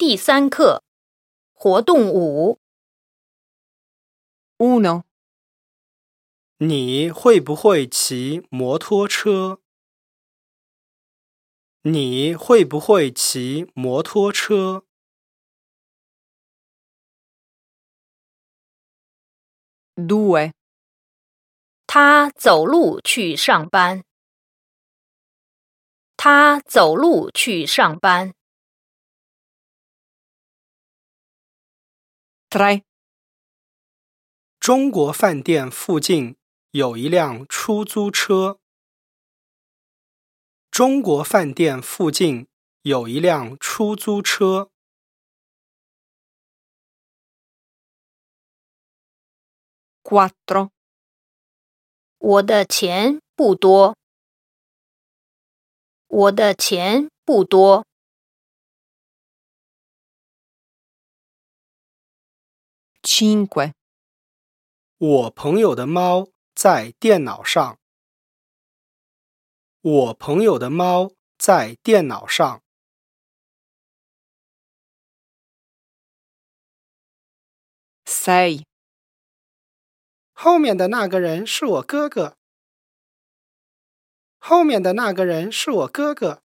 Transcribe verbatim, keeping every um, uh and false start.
第三课活动五。 uno. 你会不会骑摩托车？你会不会骑摩托车？ due. 他走路去上班。他走路去上班。 tre. 中国饭店附近有一辆出租车。中国饭店附近有一辆出租车。 quattro. 我的钱不多。我的钱不多。 cinque. 我朋友的猫在电脑上。我朋友的猫在电脑上。 sei. 后面的那个人是我哥哥。后面的那个人是我哥哥。